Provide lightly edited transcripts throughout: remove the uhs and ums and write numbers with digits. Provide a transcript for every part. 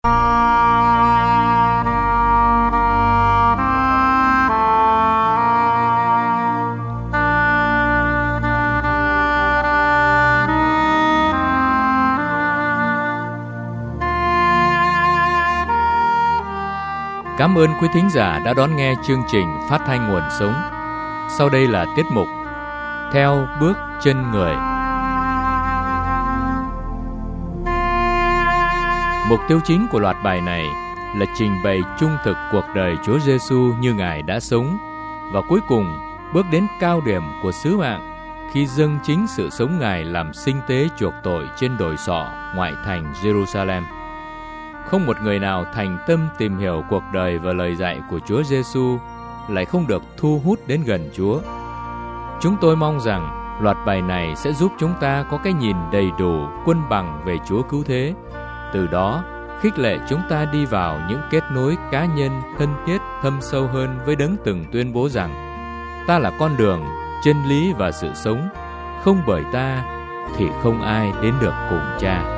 Cảm ơn quý thính giả đã đón nghe chương trình Phát thanh Nguồn Sống. Sau đây là tiết mục Theo bước chân người. Mục tiêu chính của loạt bài này là trình bày trung thực cuộc đời Chúa Giêsu như Ngài đã sống, và cuối cùng bước đến cao điểm của sứ mạng khi dâng chính sự sống Ngài làm sinh tế chuộc tội trên đồi sọ ngoại thành Jerusalem. Không một người nào thành tâm tìm hiểu cuộc đời và lời dạy của Chúa Giêsu lại không được thu hút đến gần Chúa. Chúng tôi mong rằng loạt bài này sẽ giúp chúng ta có cái nhìn đầy đủ, quân bằng về Chúa cứu thế. Từ đó, khích lệ chúng ta đi vào những kết nối cá nhân thân thiết thâm sâu hơn với Đấng từng tuyên bố rằng: ta là con đường, chân lý và sự sống, không bởi ta thì không ai đến được cùng Cha.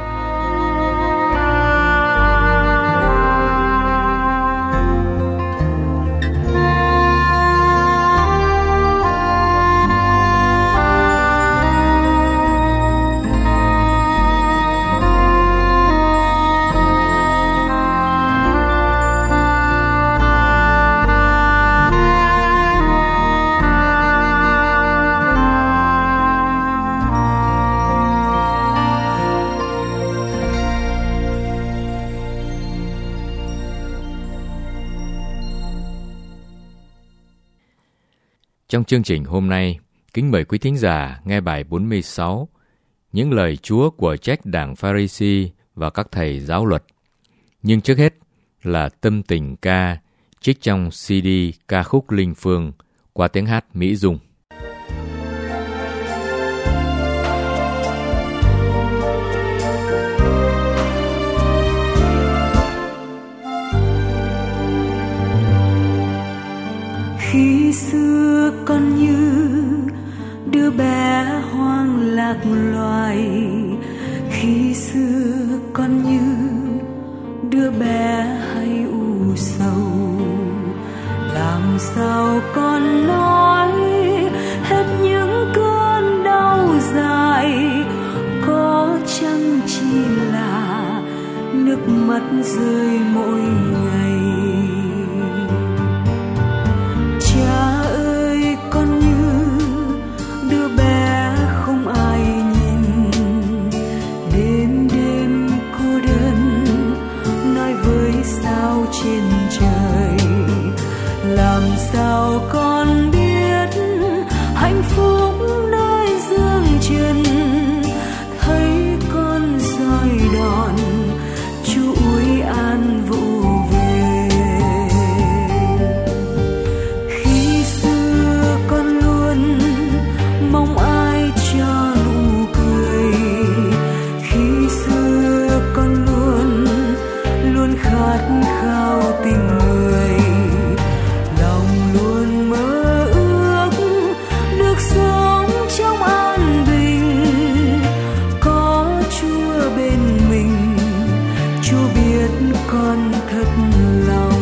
Trong chương trình hôm nay, kính mời quý thính giả nghe bài 46, những lời Chúa của trách đảng Pha-ri-si và các thầy giáo luật. Nhưng trước hết là tâm tình ca trích trong CD ca khúc Linh Phương qua tiếng hát Mỹ Dung. Khi xưa con như đứa bé hoang lạc loài, khi xưa con như đứa bé hay u sầu, làm sao con nói hết những cơn đau dài, có chăng chỉ là nước mắt rơi mỗi ngày. Trên trời làm sao con biết hạnh phúc nơi dương trần, thấy con roi đòn Chúa ủi an vụ về. Khi xưa con luôn mong ai cho nụ cười, khi xưa con luôn khát khao tình người, lòng luôn mơ ước được sống trong an bình, có Chúa bên mình, Chúa biết con thật lòng.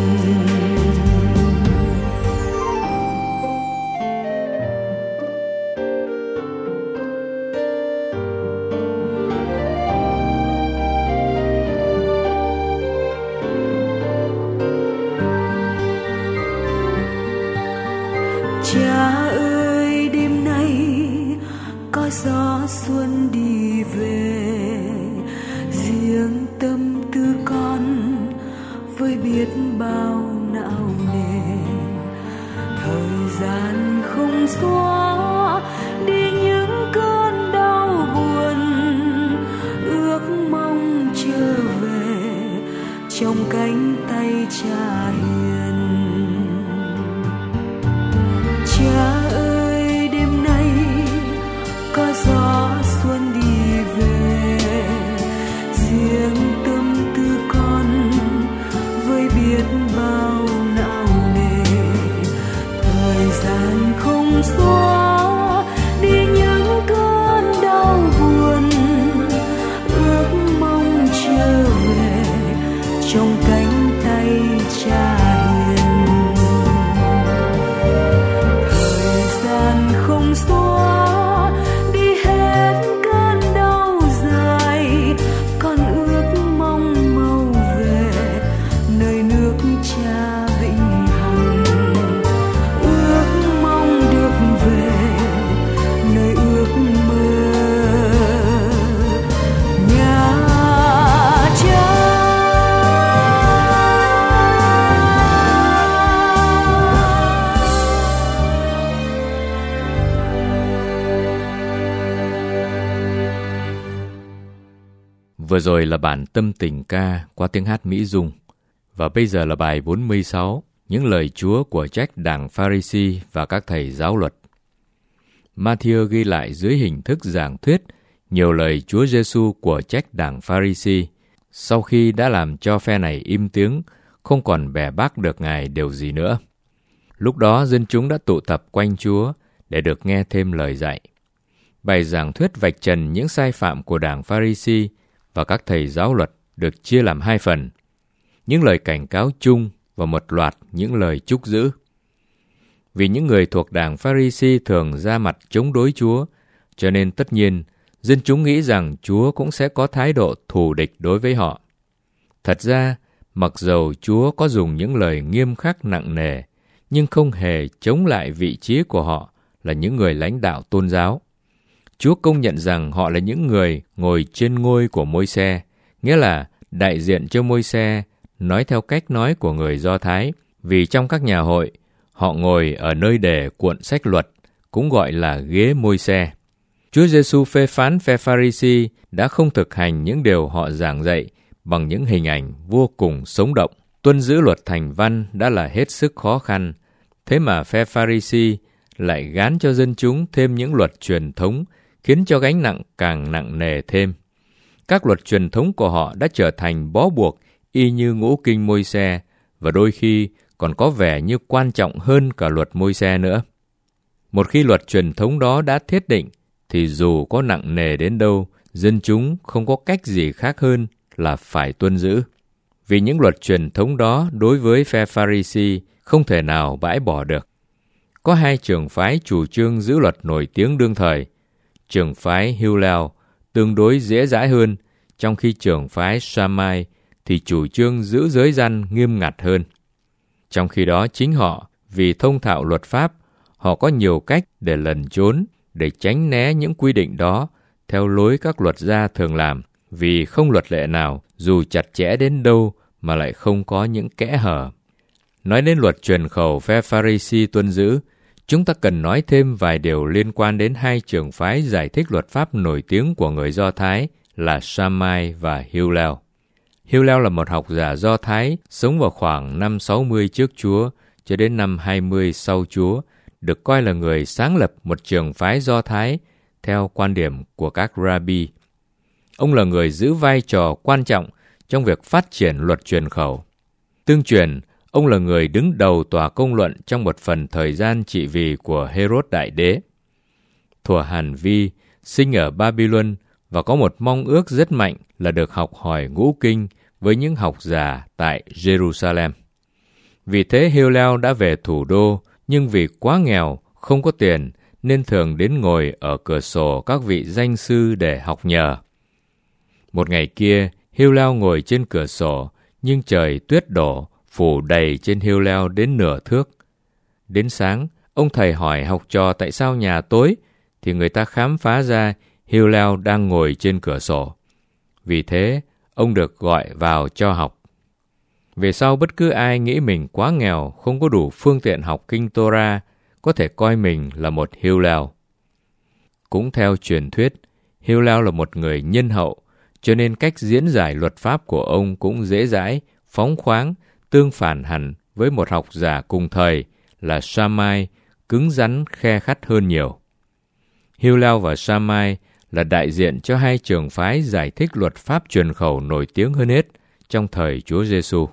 Cha ơi, đêm nay có gió xuân đi về, riêng tâm tư con với biết bao não nề. Thời gian không xóa đi những cơn đau buồn, ước mong trở về trong cánh tay Cha hiền. Cha ơi, đêm nay có gió xuân đi về, riêng tâm tư con với biết bao não nề. Thời gian không xóa đi những cơn đau buồn, ước mong trở về trong Vừa rồi là bản tâm tình ca qua tiếng hát Mỹ Dung. Và bây giờ là bài 46, những lời Chúa của trách đảng Pha-ri-si và các thầy giáo luật. Ma-thi-ơ ghi lại dưới hình thức giảng thuyết nhiều lời Chúa Giê-xu của trách đảng Pha-ri-si, sau khi đã làm cho phe này im tiếng, không còn bè bác được Ngài điều gì nữa. Lúc đó dân chúng đã tụ tập quanh Chúa để được nghe thêm lời dạy. Bài giảng thuyết vạch trần những sai phạm của đảng Pha-ri-si và các thầy giáo luật được chia làm hai phần, những lời cảnh cáo chung và một loạt những lời chúc giữ. Vì những người thuộc đảng Pha-ri-si thường ra mặt chống đối Chúa, cho nên tất nhiên dân chúng nghĩ rằng Chúa cũng sẽ có thái độ thù địch đối với họ. Thật ra, mặc dầu Chúa có dùng những lời nghiêm khắc nặng nề, nhưng không hề chống lại vị trí của họ là những người lãnh đạo tôn giáo. Chúa công nhận rằng họ là những người ngồi trên ngôi của Môi-se, nghĩa là đại diện cho Môi-se, nói theo cách nói của người Do Thái, vì trong các nhà hội, họ ngồi ở nơi để cuộn sách luật, cũng gọi là ghế Môi-se. Chúa Giê-xu phê phán phe Pha-ri-si đã không thực hành những điều họ giảng dạy bằng những hình ảnh vô cùng sống động. Tuân giữ luật thành văn đã là hết sức khó khăn, thế mà phe Pha-ri-si lại gán cho dân chúng thêm những luật truyền thống, khiến cho gánh nặng càng nặng nề thêm. Các luật truyền thống của họ đã trở thành bó buộc y như ngũ kinh Môi-se, và đôi khi còn có vẻ như quan trọng hơn cả luật Môi-se nữa. Một khi luật truyền thống đó đã thiết định, thì dù có nặng nề đến đâu, dân chúng không có cách gì khác hơn là phải tuân giữ. Vì những luật truyền thống đó đối với phe Pha-ri-si không thể nào bãi bỏ được. Có hai trường phái chủ trương giữ luật nổi tiếng đương thời. Trường phái Hillel tương đối dễ dãi hơn, trong khi trường phái Shammai thì chủ trương giữ giới răn nghiêm ngặt hơn. Trong khi đó chính họ, vì thông thạo luật pháp, họ có nhiều cách để lẩn trốn, để tránh né những quy định đó theo lối các luật gia thường làm, vì không luật lệ nào, dù chặt chẽ đến đâu, mà lại không có những kẽ hở. Nói đến luật truyền khẩu phe Pha-ri-si tuân giữ, chúng ta cần nói thêm vài điều liên quan đến hai trường phái giải thích luật pháp nổi tiếng của người Do Thái là Shammai và Hillel. Hillel là một học giả Do Thái sống vào khoảng năm 60 trước Chúa cho đến năm 20 sau Chúa, được coi là người sáng lập một trường phái Do Thái theo quan điểm của các rabbi. Ông là người giữ vai trò quan trọng trong việc phát triển luật truyền khẩu. Tương truyền, ông là người đứng đầu tòa công luận trong một phần thời gian trị vì của Herod Đại Đế. Thuở Hàn Vi, sinh ở Babylon và có một mong ước rất mạnh là được học hỏi ngũ kinh với những học giả tại Jerusalem. Vì thế Hillel đã về thủ đô, nhưng vì quá nghèo, không có tiền, nên thường đến ngồi ở cửa sổ các vị danh sư để học nhờ. Một ngày kia, Hillel ngồi trên cửa sổ, nhưng trời tuyết đổ, phủ đầy trên Hillel đến nửa thước. Đến sáng, ông thầy hỏi học trò tại sao nhà tối, thì người ta khám phá ra Hillel đang ngồi trên cửa sổ. Vì thế, ông được gọi vào cho học. Về sau, bất cứ ai nghĩ mình quá nghèo, không có đủ phương tiện học kinh Torah, có thể coi mình là một Hillel. Cũng theo truyền thuyết, Hillel là một người nhân hậu, cho nên cách diễn giải luật pháp của ông cũng dễ dãi, phóng khoáng, tương phản hẳn với một học giả cùng thời là Shammai, cứng rắn khe khắt hơn nhiều. Hillel và Shammai là đại diện cho hai trường phái giải thích luật pháp truyền khẩu nổi tiếng hơn hết trong thời Chúa Giê-xu.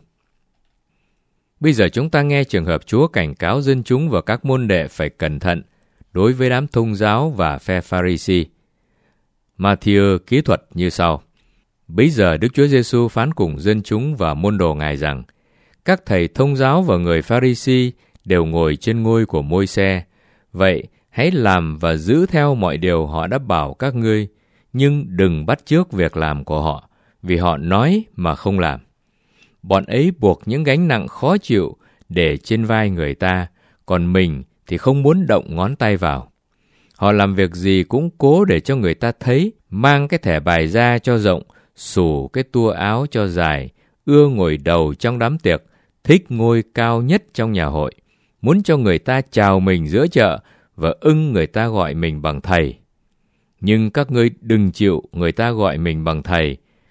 Bây giờ chúng ta nghe trường hợp Chúa cảnh cáo dân chúng và các môn đệ phải cẩn thận đối với đám thông giáo và phe Pha-ri-si. Ma-thi-ơ kỹ thuật như sau. Bấy giờ Đức Chúa Giê-xu phán cùng dân chúng và môn đồ Ngài rằng, các thầy thông giáo và người Pha-ri-si đều ngồi trên ngôi của Môi-se. Vậy, hãy làm và giữ theo mọi điều họ đã bảo các ngươi, nhưng đừng bắt chước việc làm của họ, vì họ nói mà không làm. Bọn ấy buộc những gánh nặng khó chịu để trên vai người ta, còn mình thì không muốn động ngón tay vào. Họ làm việc gì cũng cố để cho người ta thấy, mang cái thẻ bài ra cho rộng, xù cái tua áo cho dài, ưa ngồi đầu trong đám tiệc, thích ngôi cao nhất trong nhà hội, muốn cho người ta chào mình giữa chợ và ưng người ta gọi mình bằng thầy. Nhưng các ngươi đừng chịu người ta gọi mình bằng thầy,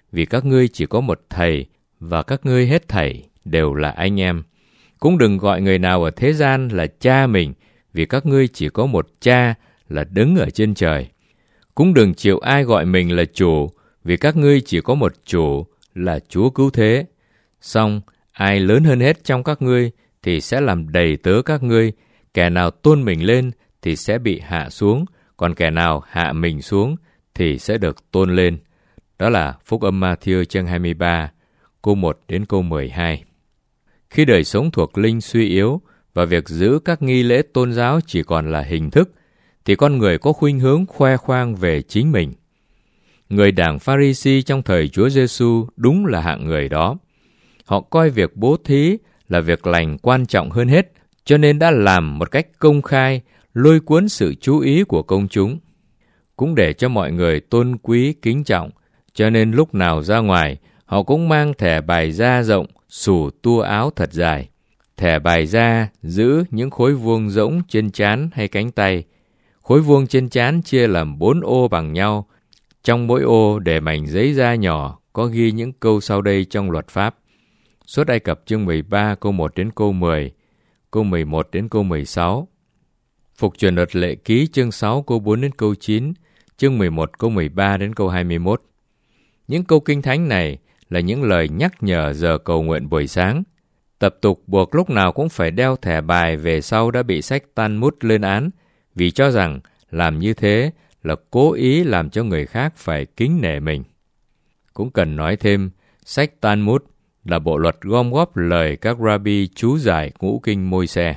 vì các ngươi chỉ có một thầy, và các ngươi hết thảy đều là anh em. Cũng đừng gọi người nào ở thế gian là cha mình, vì các ngươi chỉ có một cha là đứng ở trên trời. Cũng đừng chịu ai gọi mình là chủ, vì các ngươi chỉ có một chủ là Chúa cứu thế. Song ai lớn hơn hết trong các ngươi thì sẽ làm đầy tớ các ngươi. Kẻ nào tôn mình lên thì sẽ bị hạ xuống, còn kẻ nào hạ mình xuống thì sẽ được tôn lên. Đó là Phúc âm Ma-thi-ơ chương 23, câu 1 đến câu 12. Khi đời sống thuộc linh suy yếu và việc giữ các nghi lễ tôn giáo chỉ còn là hình thức, thì con người có khuynh hướng khoe khoang về chính mình. Người đảng Pha-ri-si trong thời Chúa Giêsu đúng là hạng người đó. Họ coi việc bố thí là việc lành quan trọng hơn hết, cho nên đã làm một cách công khai, lôi cuốn sự chú ý của công chúng. Cũng để cho mọi người tôn quý kính trọng, cho nên lúc nào ra ngoài, họ cũng mang thẻ bài da rộng, xù tua áo thật dài. Thẻ bài da giữ những khối vuông rỗng trên trán hay cánh tay. Khối vuông trên trán chia làm 4 ô bằng nhau. Trong mỗi ô để mảnh giấy da nhỏ có ghi những câu sau đây trong luật pháp. Xuất Ai Cập chương 13 câu 1 đến câu 10, câu 11 đến câu 16. Phục truyền luật lệ ký chương 6 câu 4 đến câu 9, chương 11 câu 13 đến câu 21. Những câu kinh thánh này là những lời nhắc nhở giờ cầu nguyện buổi sáng. Tập tục buộc lúc nào cũng phải đeo thẻ bài về sau đã bị sách Talmud lên án, vì cho rằng làm như thế là cố ý làm cho người khác phải kính nể mình. Cũng cần nói thêm, sách Talmud là bộ luật gom góp lời các rabbi chú giải ngũ kinh Môi-se.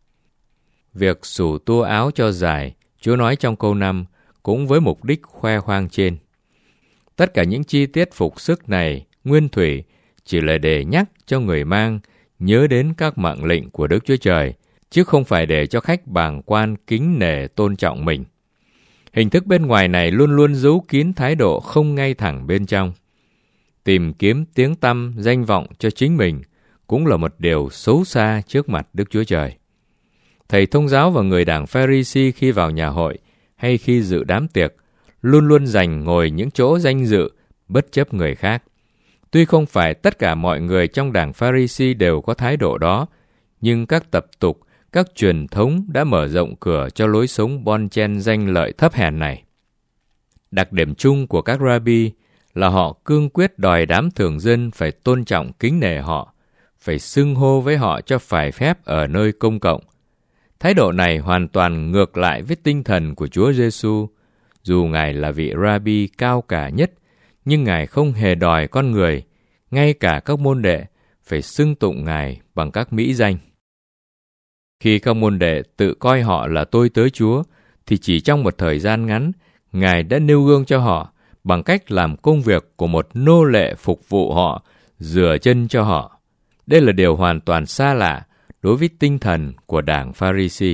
Việc xù tua áo cho dài, Chúa nói trong câu 5, cũng với mục đích khoe khoang trên. Tất cả những chi tiết phục sức này, nguyên thủy, chỉ là để nhắc cho người mang nhớ đến các mạng lệnh của Đức Chúa Trời, chứ không phải để cho khách bàng quan kính nể tôn trọng mình. Hình thức bên ngoài này luôn luôn giấu kín thái độ không ngay thẳng bên trong. Tìm kiếm tiếng tăm, danh vọng cho chính mình cũng là một điều xấu xa trước mặt Đức Chúa Trời. Thầy thông giáo và người đảng Pha-ri-si khi vào nhà hội hay khi dự đám tiệc luôn luôn giành ngồi những chỗ danh dự, bất chấp người khác. Tuy không phải tất cả mọi người trong đảng Pha-ri-si đều có thái độ đó, nhưng các tập tục, các truyền thống đã mở rộng cửa cho lối sống bon chen danh lợi thấp hèn này. Đặc điểm chung của các rabbi là họ cương quyết đòi đám thường dân phải tôn trọng kính nể họ, phải xưng hô với họ cho phải phép ở nơi công cộng. Thái độ này hoàn toàn ngược lại với tinh thần của Chúa Giêsu. Dù Ngài là vị rabbi cao cả nhất, nhưng Ngài không hề đòi con người, ngay cả các môn đệ, phải xưng tụng Ngài bằng các mỹ danh. Khi các môn đệ tự coi họ là tôi tớ Chúa, thì chỉ trong một thời gian ngắn, Ngài đã nêu gương cho họ bằng cách làm công việc của một nô lệ phục vụ họ, rửa chân cho họ. Đây là điều hoàn toàn xa lạ đối với tinh thần của đảng Pha-ri-si.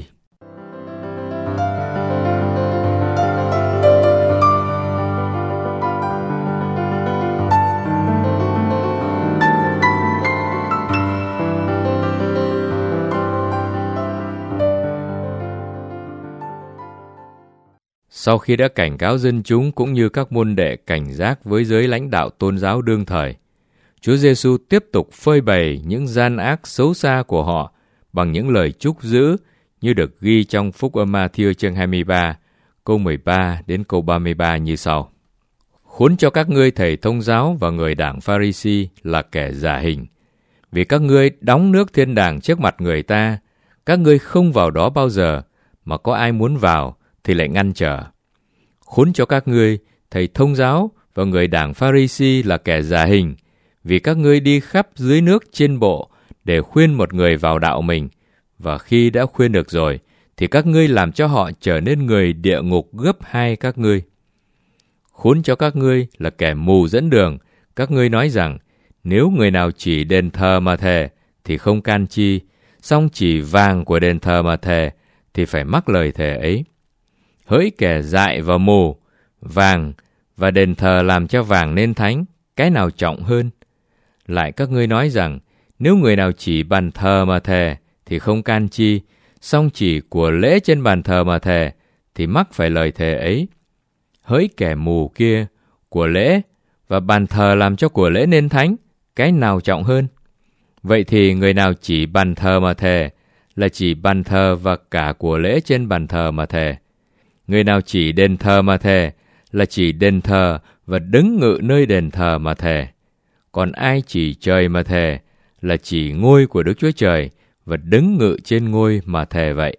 Sau khi đã cảnh cáo dân chúng cũng như các môn đệ cảnh giác với giới lãnh đạo tôn giáo đương thời, Chúa Giêsu tiếp tục phơi bày những gian ác xấu xa của họ bằng những lời chúc dữ như được ghi trong Phúc âm Ma-thi-ơ chương 23, câu 13 đến câu 33 như sau. Khốn cho các ngươi thầy thông giáo và người đảng Pha-ri-si là kẻ giả hình, vì các ngươi đóng nước thiên đàng trước mặt người ta, các ngươi không vào đó bao giờ, mà có ai muốn vào thì lại ngăn trở. Khốn cho các ngươi thầy thông giáo và người đảng Pha-ri-si là kẻ giả hình, vì các ngươi đi khắp dưới nước trên bộ để khuyên một người vào đạo mình, và khi đã khuyên được rồi, thì các ngươi làm cho họ trở nên người địa ngục gấp 2 các ngươi. Khốn cho các ngươi là kẻ mù dẫn đường, các ngươi nói rằng, nếu người nào chỉ đền thờ mà thề, thì không can chi, song chỉ vàng của đền thờ mà thề, thì phải mắc lời thề ấy. Hỡi kẻ dại và mù, vàng và đền thờ làm cho vàng nên thánh, cái nào trọng hơn? Lại các ngươi nói rằng, nếu người nào chỉ bàn thờ mà thề, thì không can chi, song chỉ của lễ trên bàn thờ mà thề, thì mắc phải lời thề ấy. Hỡi kẻ mù kia, của lễ và bàn thờ làm cho của lễ nên thánh, cái nào trọng hơn? Vậy thì người nào chỉ bàn thờ mà thề, là chỉ bàn thờ và cả của lễ trên bàn thờ mà thề. Người nào chỉ đền thờ mà thề, là chỉ đền thờ và đứng ngự nơi đền thờ mà thề. Còn ai chỉ trời mà thề, là chỉ ngôi của Đức Chúa Trời và đứng ngự trên ngôi mà thề vậy.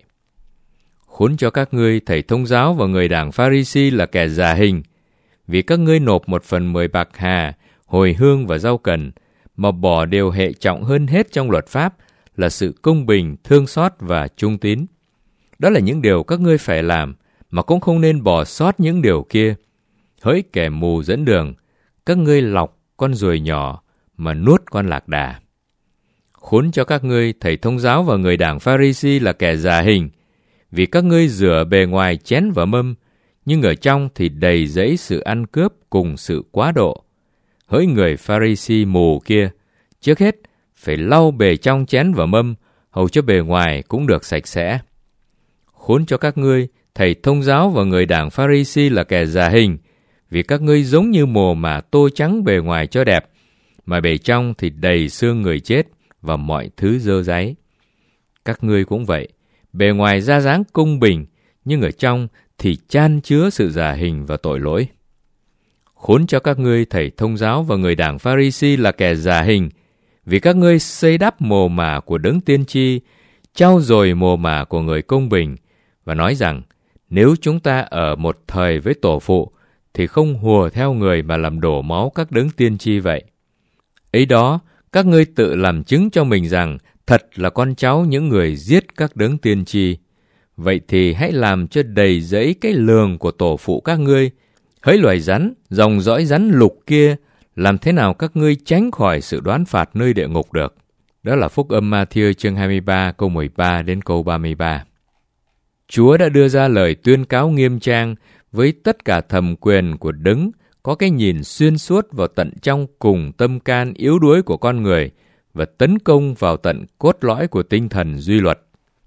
Khốn cho các ngươi thầy thông giáo và người đảng Pha-ri-si là kẻ giả hình, vì các ngươi nộp 1/10 bạc hà, hồi hương và rau cần, mà bỏ điều hệ trọng hơn hết trong luật pháp là sự công bình, thương xót và trung tín. Đó là những điều các ngươi phải làm, mà cũng không nên bỏ sót những điều kia. Hỡi kẻ mù dẫn đường, các ngươi lọc con ruồi nhỏ mà nuốt con lạc đà. Khốn cho các ngươi thầy thông giáo và người đảng Pha-ri-si là kẻ giả hình, vì các ngươi rửa bề ngoài chén và mâm, nhưng ở trong thì đầy dẫy sự ăn cướp cùng sự quá độ. Hỡi người Pha-ri-si mù kia, trước hết phải lau bề trong chén và mâm, hầu cho bề ngoài cũng được sạch sẽ. Khốn cho các ngươi thầy thông giáo và người đảng Pha-ri-si là kẻ giả hình, vì các ngươi giống như mồ mả tô trắng bề ngoài cho đẹp, mà bề trong thì đầy xương người chết và mọi thứ dơ dáy. Các ngươi cũng vậy, bề ngoài ra dáng công bình, nhưng ở trong thì chan chứa sự giả hình và tội lỗi. Khốn cho các ngươi thầy thông giáo và người đảng Pha-ri-si là kẻ giả hình, vì các ngươi xây đắp mồ mả của đấng tiên tri, trau dồi mồ mả của người công bình, và nói rằng nếu chúng ta ở một thời với tổ phụ, thì không hùa theo người mà làm đổ máu các đấng tiên tri vậy. Ấy đó, các ngươi tự làm chứng cho mình rằng thật là con cháu những người giết các đấng tiên tri. Vậy thì hãy làm cho đầy dẫy cái lường của tổ phụ các ngươi. Hỡi loài rắn, dòng dõi rắn lục kia, làm thế nào các ngươi tránh khỏi sự đoán phạt nơi địa ngục được? Đó là Phúc âm Ma-thi-ơ chương 23 câu 13 đến câu 33. Chúa đã đưa ra lời tuyên cáo nghiêm trang với tất cả thẩm quyền của đấng có cái nhìn xuyên suốt vào tận trong cùng tâm can yếu đuối của con người và tấn công vào tận cốt lõi của tinh thần duy luật.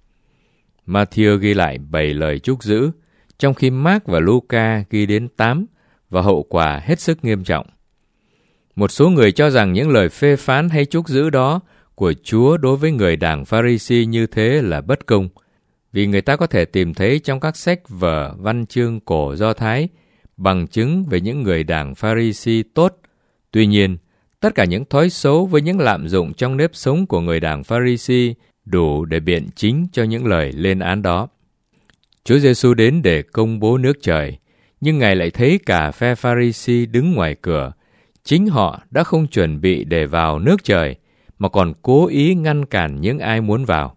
Ma-thi-ơ ghi lại 7 lời chúc giữ, trong khi Mác và Luca ghi đến 8 và hậu quả hết sức nghiêm trọng. Một số người cho rằng những lời phê phán hay chúc giữ đó của Chúa đối với người đảng Pha-ri-si như thế là bất công, vì người ta có thể tìm thấy trong các sách vở văn chương cổ Do Thái bằng chứng về những người đảng Pha-ri-si tốt. Tuy nhiên, tất cả những thói xấu với những lạm dụng trong nếp sống của người đảng Pha-ri-si đủ để biện chính cho những lời lên án đó. Chúa Giêsu đến để công bố nước trời, nhưng Ngài lại thấy cả phe Pha-ri-si đứng ngoài cửa. Chính họ đã không chuẩn bị để vào nước trời, mà còn cố ý ngăn cản những ai muốn vào.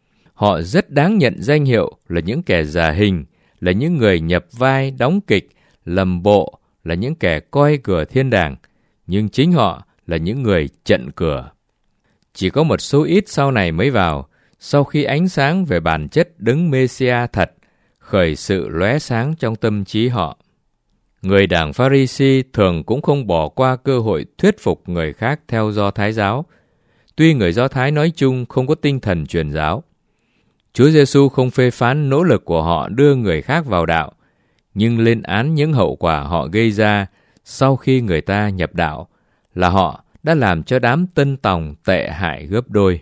Họ rất đáng nhận danh hiệu là những kẻ giả hình, là những người nhập vai, đóng kịch, lầm bộ, là những kẻ coi cửa thiên đàng, nhưng chính họ là những người chặn cửa. Chỉ có một số ít sau này mới vào, sau khi ánh sáng về bản chất đấng Mê-si-a thật khởi sự lóe sáng trong tâm trí họ. Người đảng Pha-ri-si thường cũng không bỏ qua cơ hội thuyết phục người khác theo Do Thái giáo, tuy người Do Thái nói chung không có tinh thần truyền giáo. Chúa Giêsu không phê phán nỗ lực của họ đưa người khác vào đạo, nhưng lên án những hậu quả họ gây ra sau khi người ta nhập đạo, là họ đã làm cho đám tân tòng tệ hại gấp đôi.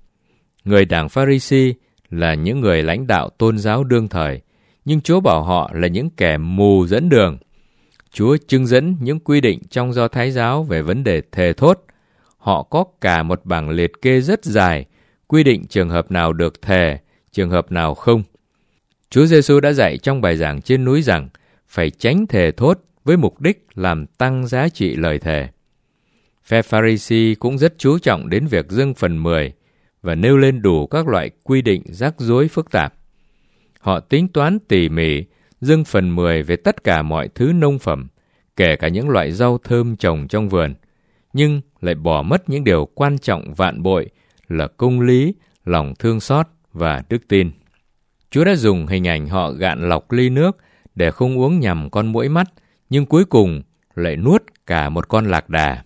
Người đảng Pha-ri-si là những người lãnh đạo tôn giáo đương thời, nhưng Chúa bảo họ là những kẻ mù dẫn đường. Chúa trưng dẫn những quy định trong Do Thái giáo về vấn đề thề thốt. Họ có cả một bảng liệt kê rất dài, quy định trường hợp nào được thề, trường hợp nào không. Chúa Giêsu đã dạy trong bài giảng trên núi rằng phải tránh thề thốt với mục đích làm tăng giá trị lời thề. Phe Pha-ri-si cũng rất chú trọng đến việc dâng phần 10 và nêu lên đủ các loại quy định rắc rối phức tạp. Họ tính toán tỉ mỉ, dâng phần 10 về tất cả mọi thứ nông phẩm, kể cả những loại rau thơm trồng trong vườn, nhưng lại bỏ mất những điều quan trọng vạn bội là công lý, lòng thương xót và đức tin. Chúa đã dùng hình ảnh họ gạn lọc ly nước để không uống nhầm con muỗi mắt, nhưng cuối cùng lại nuốt cả một con lạc đà.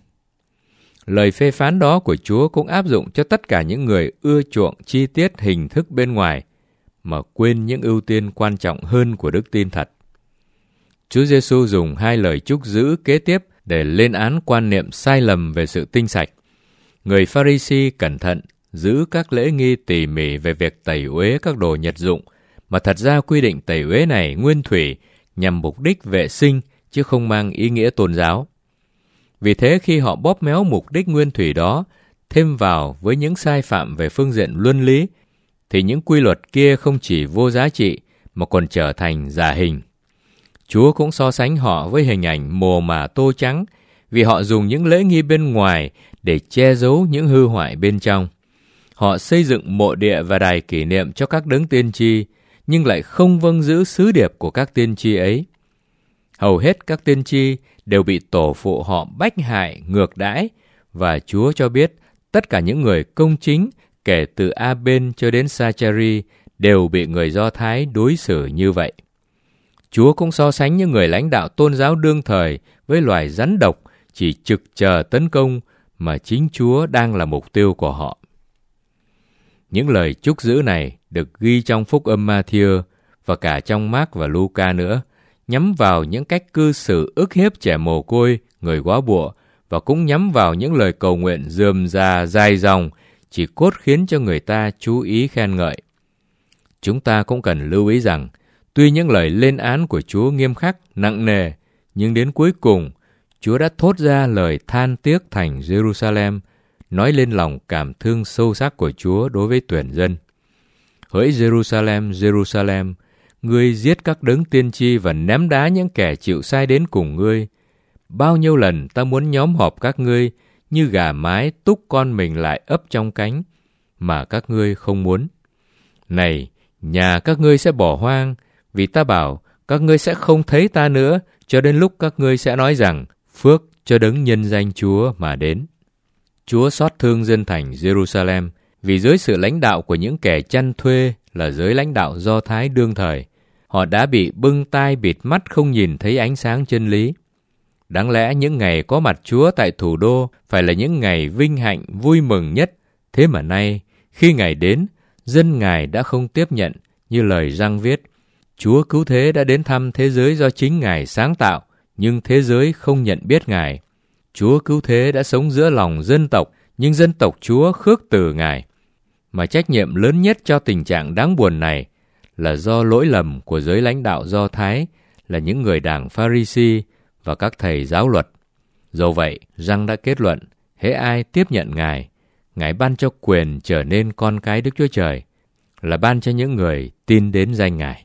Lời phê phán đó của Chúa cũng áp dụng cho tất cả những người ưa chuộng chi tiết hình thức bên ngoài, mà quên những ưu tiên quan trọng hơn của đức tin thật. Chúa Giêsu dùng 2 lời chúc giữ kế tiếp để lên án quan niệm sai lầm về sự tinh sạch. Người Pha-ri-si cẩn thận giữ các lễ nghi tỉ mỉ về việc tẩy uế các đồ nhật dụng, mà thật ra quy định tẩy uế này nguyên thủy nhằm mục đích vệ sinh chứ không mang ý nghĩa tôn giáo. Vì thế khi họ bóp méo mục đích nguyên thủy đó, thêm vào với những sai phạm về phương diện luân lý, thì những quy luật kia không chỉ vô giá trị mà còn trở thành giả hình. Chúa cũng so sánh họ với hình ảnh mồ mả tô trắng, vì họ dùng những lễ nghi bên ngoài để che giấu những hư hoại bên trong. Họ xây dựng mộ địa và đài kỷ niệm cho các đấng tiên tri, nhưng lại không vâng giữ sứ điệp của các tiên tri ấy. Hầu hết các tiên tri đều bị tổ phụ họ bách hại, ngược đãi, và Chúa cho biết tất cả những người công chính, kể từ A-bên cho đến Sa-cha-ri, đều bị người Do Thái đối xử như vậy. Chúa cũng so sánh những người lãnh đạo tôn giáo đương thời với loài rắn độc chỉ trực chờ tấn công, mà chính Chúa đang là mục tiêu của họ. Những lời chúc giữ này được ghi trong Phúc Âm Ma-thi-ơ và cả trong Mác và Lu-ca nữa, nhắm vào những cách cư xử ức hiếp trẻ mồ côi, người góa bụa, và cũng nhắm vào những lời cầu nguyện rườm rà dài dòng, chỉ cốt khiến cho người ta chú ý khen ngợi. Chúng ta cũng cần lưu ý rằng, tuy những lời lên án của Chúa nghiêm khắc, nặng nề, nhưng đến cuối cùng, Chúa đã thốt ra lời than tiếc thành Jerusalem, nói lên lòng cảm thương sâu sắc của Chúa đối với tuyển dân. Hỡi Jerusalem, Jerusalem, ngươi giết các đấng tiên tri và ném đá những kẻ chịu sai đến cùng ngươi. Bao nhiêu lần ta muốn nhóm họp các ngươi, như gà mái túc con mình lại ấp trong cánh, mà các ngươi không muốn. Này, nhà các ngươi sẽ bỏ hoang, vì ta bảo các ngươi sẽ không thấy ta nữa, cho đến lúc các ngươi sẽ nói rằng, phước cho đấng nhân danh Chúa mà đến. Chúa xót thương dân thành Jerusalem, vì dưới sự lãnh đạo của những kẻ chăn thuê là giới lãnh đạo Do Thái đương thời, họ đã bị bưng tai bịt mắt không nhìn thấy ánh sáng chân lý. Đáng lẽ những ngày có mặt Chúa tại thủ đô phải là những ngày vinh hạnh, vui mừng nhất. Thế mà nay, khi Ngài đến, dân Ngài đã không tiếp nhận, như lời Giăng viết. Chúa cứu thế đã đến thăm thế giới do chính Ngài sáng tạo, nhưng thế giới không nhận biết Ngài. Chúa cứu thế đã sống giữa lòng dân tộc, nhưng dân tộc Chúa khước từ Ngài. Mà trách nhiệm lớn nhất cho tình trạng đáng buồn này là do lỗi lầm của giới lãnh đạo Do Thái, là những người đảng Pha-ri-si và các thầy giáo luật. Dẫu vậy, Giăng đã kết luận, hễ ai tiếp nhận Ngài, Ngài ban cho quyền trở nên con cái Đức Chúa Trời, là ban cho những người tin đến danh Ngài.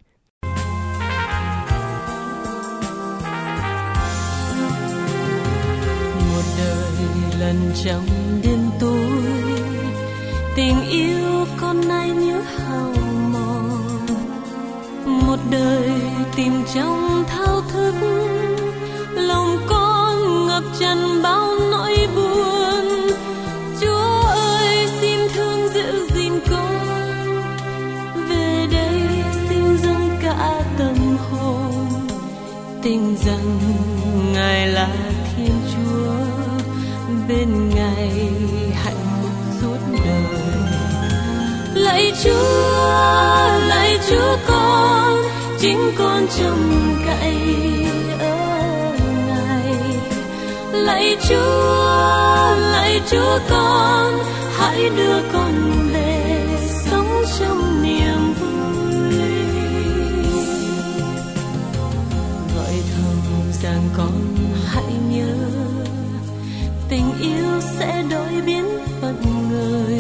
Một đời lần trong đêm tối, tình yêu con nay nhớ hao mòn. Một đời tìm trong thao thức, lòng con ngập tràn bao nỗi buồn. Chúa ơi, xin thương giữ gìn con, về đây xin dâng cả tâm hồn, tin rằng Ngài là Thiên Chúa, bên Ngài hạnh phúc suốt đời. Lạy Chúa con, chính con trông cậy ở Ngài. Lạy Chúa con, hãy đưa con về sống trong niềm vui. Gọi thầm rằng con hãy nhớ, tình yêu sẽ đổi biến phận người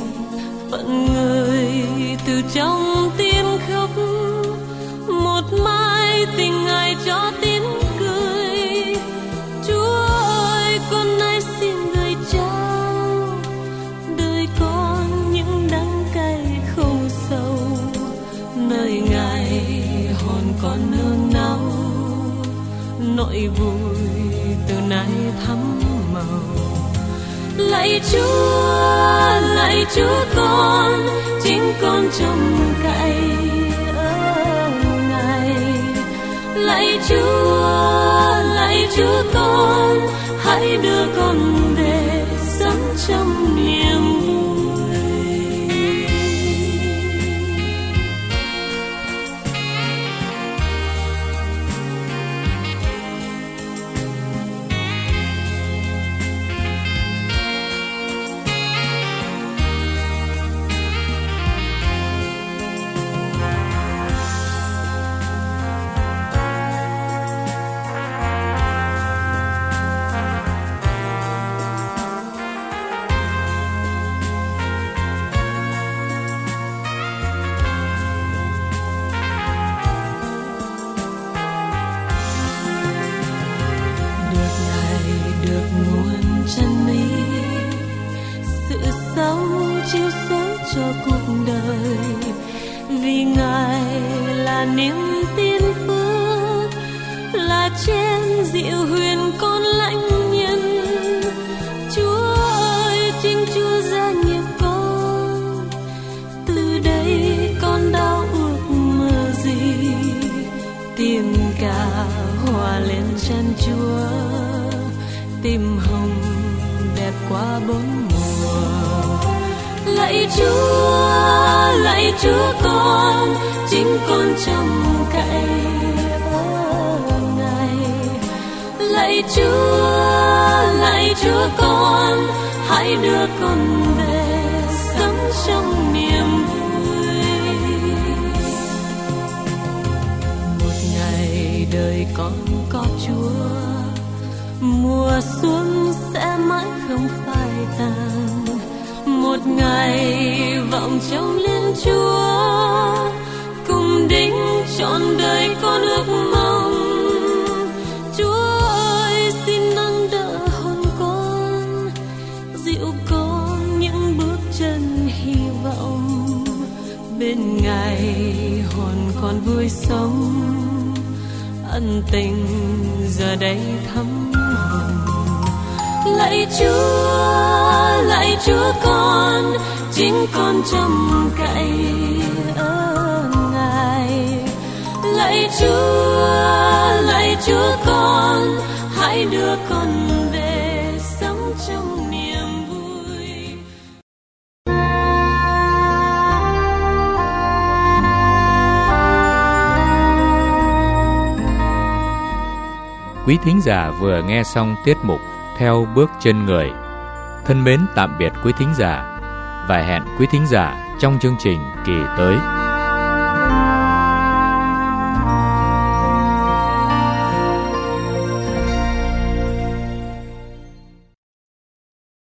từ trong tim khóc. Một mai tình Ngài cho tiếng cười. Chúa ơi, con nay xin gửi trao đời con những đắng cay khổ sâu, nơi Ngài hồn con nương náu, nỗi vui từ nay thắm màu. Lạy Chúa con, chính con trông cậy ở Ngài. Lạy Chúa con, hãy đưa con về sống trong niềm vui. là niềm tin phước, là trên dịu huyền con lãnh nhân. Chúa ơi, chính Chúa gia nghiệp con, từ đây con đau ước mơ gì, tìm cả hòa lên chân Chúa, tìm hồng đẹp qua bốn mùa. Lạy Chúa con, chính con trông cậy ở Ngài. Lạy Chúa con, hãy đưa con về sống trong niềm vui. Một ngày đời con có Chúa, mùa xuân sẽ mãi không phai tàn. Một ngày vọng trông lên Chúa, cùng đính trọn đời con ước mong. Chúa ơi, xin nâng đỡ hồn con, dịu con những bước chân hy vọng. Bên Ngài hồn con vui sống, ân tình giờ đây thắm hồng. Lạy Chúa con, chính con trông cậy ở Ngài. Lạy Chúa con, hãy đưa con về sống trong niềm vui. Quý thính giả vừa nghe xong tiết mục Theo bước chân người. Thân mến tạm biệt quý thính giả và hẹn quý thính giả trong chương trình kỳ tới.